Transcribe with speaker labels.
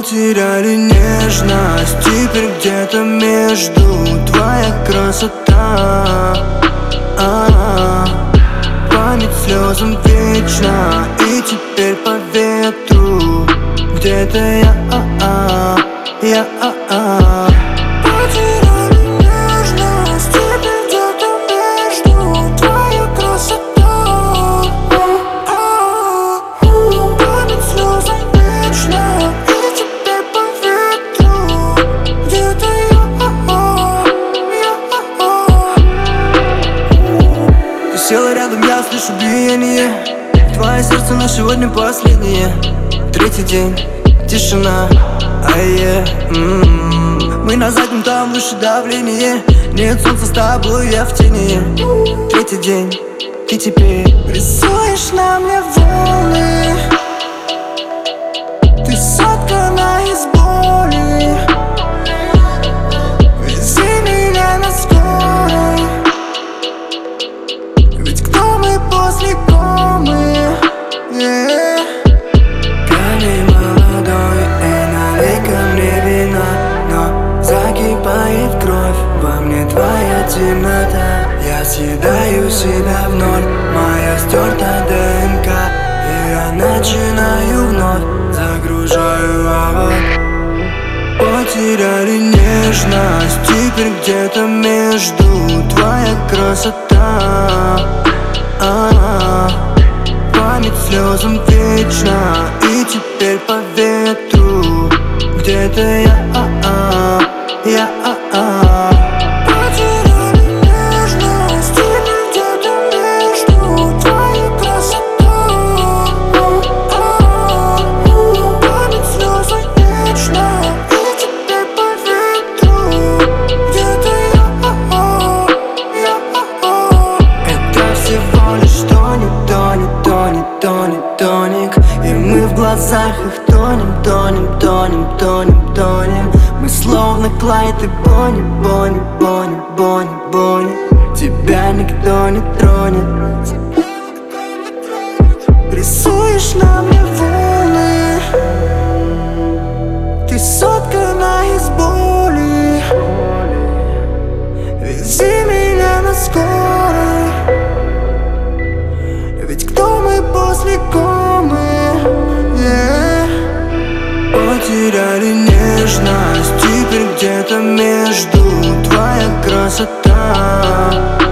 Speaker 1: Потеряли нежность, теперь где-то между твоя красота. Память слезам вечна, и теперь по ветру где-то я. Потеряли нежность, теперь где-то между твоя красота. Память слезам вечна, и теперь по ветру где-то я. Ты села рядом, я слышу биение. Твое сердце на сегодня последнее. Третий день, тишина. Мы на заднем, там выше давление. Нет солнца, с тобой я в тени. Третий день, ты теперь рисуешь на мне волны. Ты соткана из боли. Вези меня на скорой. Ведь кто мы после комы? Пьяный молодой, налей ко мне вина. Но закипает кровь, во мне твоя темнота. Я съедаю себя в ноль, моя стерта ДНК. И я начинаю вновь, загружаю авод. Потеряли нежность, теперь где-то между твоя красота. Память слезам вечна, и теперь по ветру где-то я. Потеряли нежность, теперь где-то между твоя красота. Память слезам вечна, и теперь по ветру где-то я. Это всего лишь тоник. И мы в глазах их тонем. Мы словно Клайд и Бонни. Тебя никто не тронет. Рисуешь на мне волны. Ты соткана из боли. Вези меня на скорой. Ведь кто мы после комы? Потеряли нежность, теперь где-то между твоя красота.